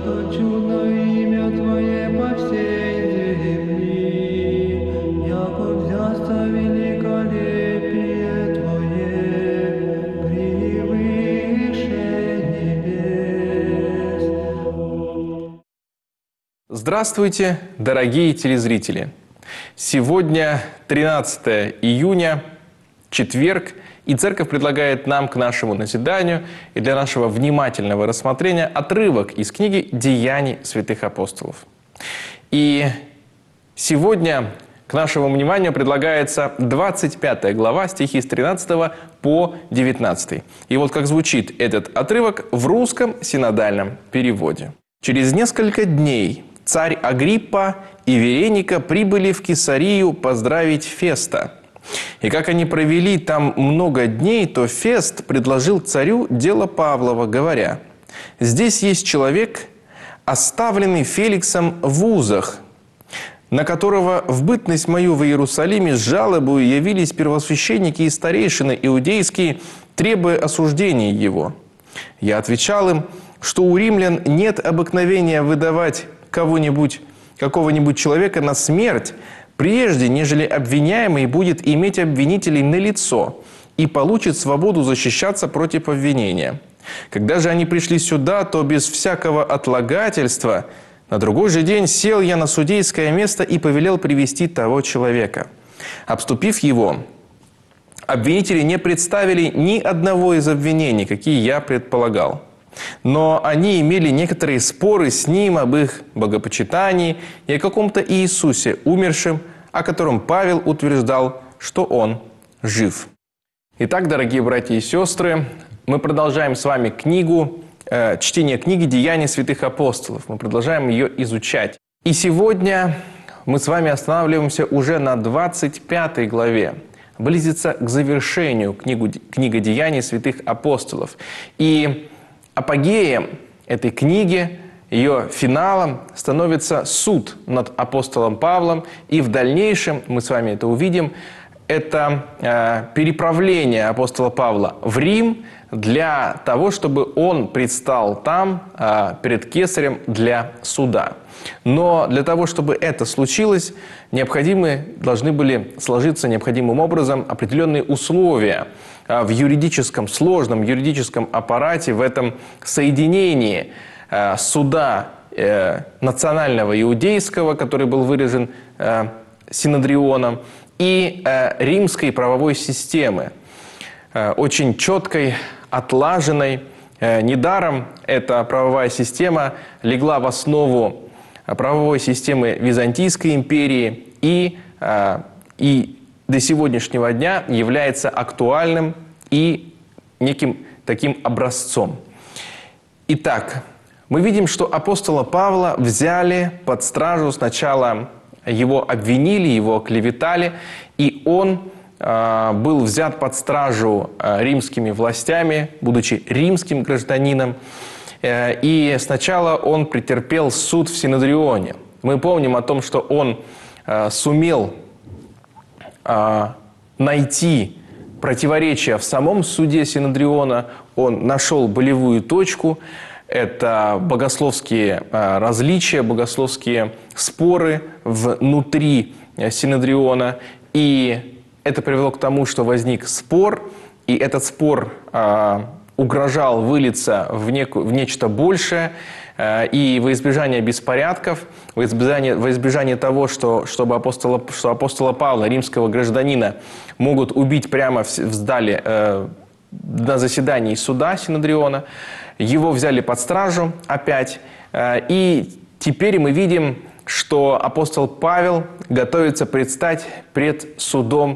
что чудно имя Твое по всей земли, яко взяться великолепие Твое превыше небес. Здравствуйте, дорогие телезрители! Сегодня 13 июня, четверг, и Церковь предлагает нам к нашему назиданию и для нашего внимательного рассмотрения отрывок из книги «Деяний святых апостолов». И сегодня к нашему вниманию предлагается 25 глава, стихи с 13 по 19. И вот как звучит этот отрывок в русском синодальном переводе. «Через несколько дней царь Агриппа и Вереника прибыли в Кесарию поздравить Феста. И как они провели там много дней, то Фест предложил царю дело Павлова, говоря: «Здесь есть человек, оставленный Феликсом в узах, на которого в бытность мою в Иерусалиме с жалобою явились первосвященники и старейшины иудейские, требуя осуждения его. Я отвечал им, что у римлян нет обыкновения выдавать какого-нибудь человека на смерть, прежде нежели обвиняемый будет иметь обвинителей налицо и получит свободу защищаться против обвинения. Когда же они пришли сюда, то без всякого отлагательства на другой же день сел я на судейское место и повелел привести того человека. Обступив его, обвинители не представили ни одного из обвинений, какие я предполагал. Но они имели некоторые споры с ним об их богопочитании и о каком-то Иисусе, умершем, о котором Павел утверждал, что он жив». Итак, дорогие братья и сестры, мы продолжаем с вами чтение книги «Деяния святых апостолов». Мы продолжаем ее изучать. И сегодня мы с вами останавливаемся уже на 25 главе. Близится к завершению книга «Деяний святых апостолов». И апогеем этой книги, ее финалом, становится суд над апостолом Павлом. И в дальнейшем, мы с вами это увидим, это переправление апостола Павла в Рим для того, чтобы он предстал там перед кесарем для суда. Но для того, чтобы это случилось, должны были сложиться необходимым образом определенные условия в сложном юридическом аппарате, в этом соединении суда национального иудейского, который был выражен Синодрионом, и римской правовой системы, очень четкой, отлаженной. Недаром эта правовая система легла в основу правовой системы Византийской империи и до сегодняшнего дня является актуальным и неким таким образцом. Итак, мы видим, что апостола Павла взяли под стражу. Сначала его обвинили, его оклеветали, и он был взят под стражу римскими властями, будучи римским гражданином. И сначала он претерпел суд в Синодрионе. Мы помним о том, что он сумел найти противоречия в самом суде Синодриона. Он нашел болевую точку. Это богословские различия, богословские споры внутри Синодриона. И это привело к тому, что возник спор. И этот спор угрожал вылиться в нечто большее. И во избежание беспорядков, во избежание того, что апостола Павла, римского гражданина, могут убить прямо в зале на заседании суда Синодриона, его взяли под стражу опять. И теперь мы видим, что апостол Павел готовится предстать пред судом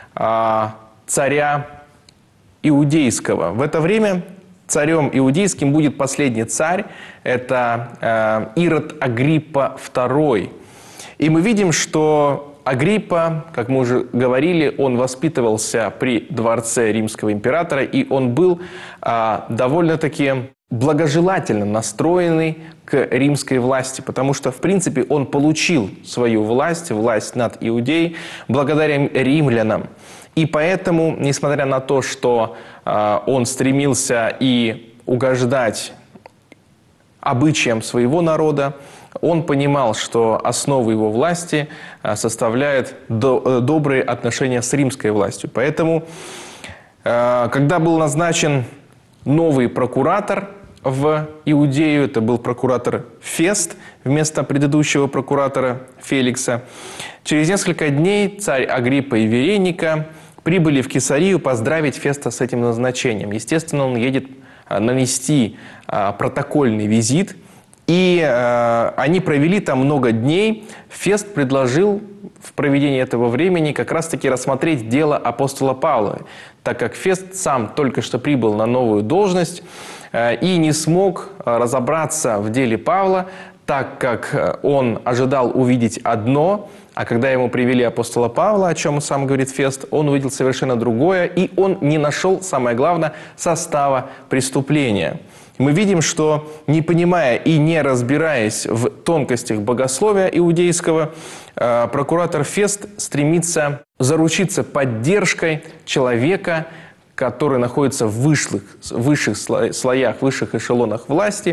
царя Иудейского. В это время царем иудейским будет последний царь, это Ирод Агриппа II. И мы видим, что Агриппа, как мы уже говорили, он воспитывался при дворце римского императора, и он был довольно-таки благожелательно настроенный к римской власти, потому что, в принципе, он получил свою власть над Иудеей, благодаря римлянам. И поэтому, несмотря на то, что он стремился и угождать обычаям своего народа. Он понимал, что основу его власти составляют добрые отношения с римской властью. Поэтому, когда был назначен новый прокуратор в Иудею, это был прокуратор Фест вместо предыдущего прокуратора Феликса, через несколько дней царь Агриппа и Вереника прибыли в Кесарию поздравить Феста с этим назначением. Естественно, он едет нанести протокольный визит, и они провели там много дней. Фест предложил в проведении этого времени как раз-таки рассмотреть дело апостола Павла, так как Фест сам только что прибыл на новую должность и не смог разобраться в деле Павла, так как он ожидал увидеть одно, а когда ему привели апостола Павла, о чем сам говорит Фест, он увидел совершенно другое, и он не нашел, самое главное, состава преступления. Мы видим, что, не понимая и не разбираясь в тонкостях богословия иудейского, прокуратор Фест стремится заручиться поддержкой человека, который находится в высших слоях, высших эшелонах власти,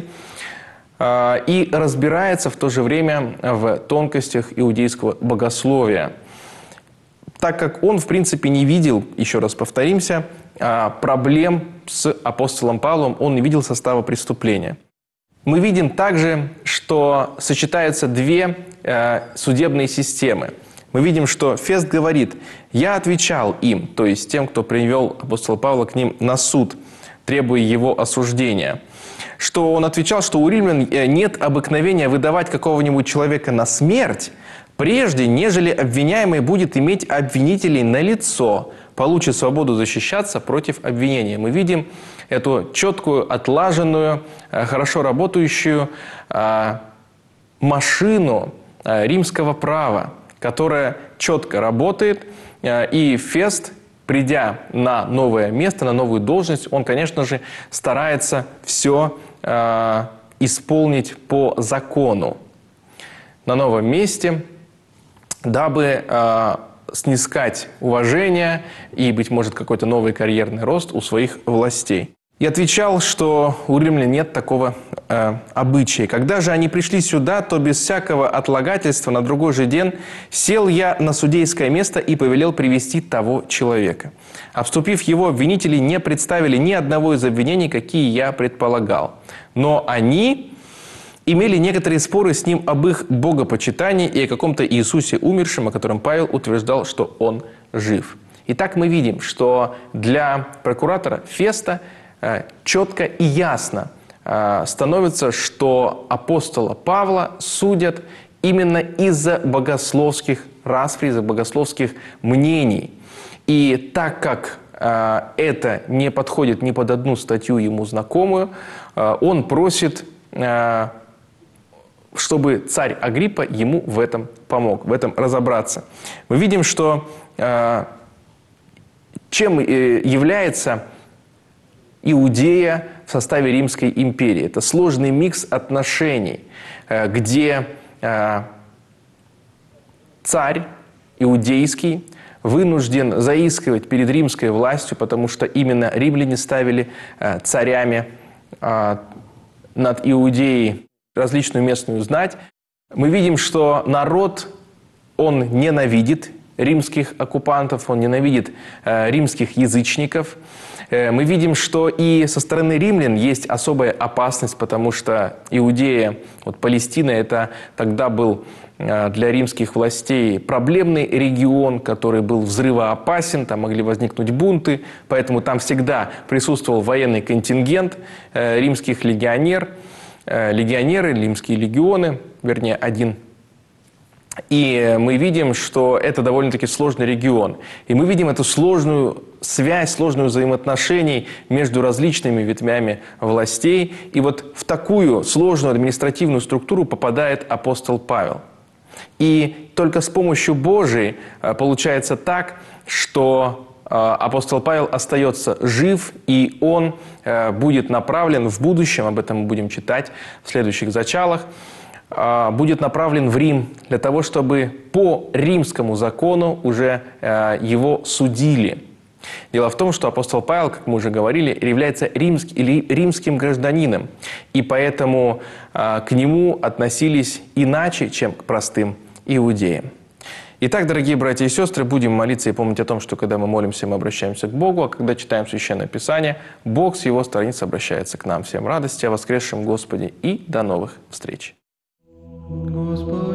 и разбирается в то же время в тонкостях иудейского богословия. Так как он, в принципе, не видел, еще раз повторимся, проблем с апостолом Павлом, он не видел состава преступления. Мы видим также, что сочетаются две судебные системы. Мы видим, что Фест говорит: «Я отвечал им», то есть тем, кто привел апостола Павла к ним на суд, требуя его осуждения. Что он отвечал, что у римлян нет обыкновения выдавать какого-нибудь человека на смерть, прежде нежели обвиняемый будет иметь обвинителей налицо, получит свободу защищаться против обвинения. Мы видим эту четкую, отлаженную, хорошо работающую машину римского права, которая четко работает, и Фест, придя на новое место, на новую должность, он, конечно же, старается все исполнить по закону на новом месте, дабы снискать уважение и, быть может, какой-то новый карьерный рост у своих властей. И отвечал, что у римлян нет такого обычая. Когда же они пришли сюда, то без всякого отлагательства на другой же день сел я на судейское место и повелел привести того человека. Обступив его, обвинители не представили ни одного из обвинений, какие я предполагал. Но они имели некоторые споры с ним об их богопочитании и о каком-то Иисусе умершем, о котором Павел утверждал, что он жив. Итак, мы видим, что для прокуратора Феста четко и ясно становится, что апостола Павла судят именно из-за богословских расприй, из-за богословских мнений. И так как это не подходит ни под одну статью ему знакомую, он просит, чтобы царь Агриппа ему в этом помог, в этом разобраться. Мы видим, что чем является Иудея в составе Римской империи. Это сложный микс отношений, где царь иудейский вынужден заискивать перед римской властью, потому что именно римляне ставили царями над Иудеей различную местную знать. Мы видим, что народ, он ненавидит римских оккупантов, он ненавидит римских язычников. Мы видим, что и со стороны римлян есть особая опасность, потому что Иудея, вот Палестина, это тогда был для римских властей проблемный регион, который был взрывоопасен, там могли возникнуть бунты, поэтому там всегда присутствовал военный контингент римских легионеры, римские легионы, вернее, один. И мы видим, что это довольно-таки сложный регион. И мы видим эту сложную связь, сложную взаимоотношений между различными ветвями властей. И вот в такую сложную административную структуру попадает апостол Павел. И только с помощью Божией получается так, что апостол Павел остается жив, и он будет направлен в будущем, об этом мы будем читать в следующих зачалах, будет направлен в Рим для того, чтобы по римскому закону уже его судили. Дело в том, что апостол Павел, как мы уже говорили, является римским гражданином, и поэтому к нему относились иначе, чем к простым иудеям. Итак, дорогие братья и сестры, будем молиться и помнить о том, что когда мы молимся, мы обращаемся к Богу, а когда читаем Священное Писание, Бог с Его страниц обращается к нам. Всем радости о воскресшем Господе и до новых встреч! Господи.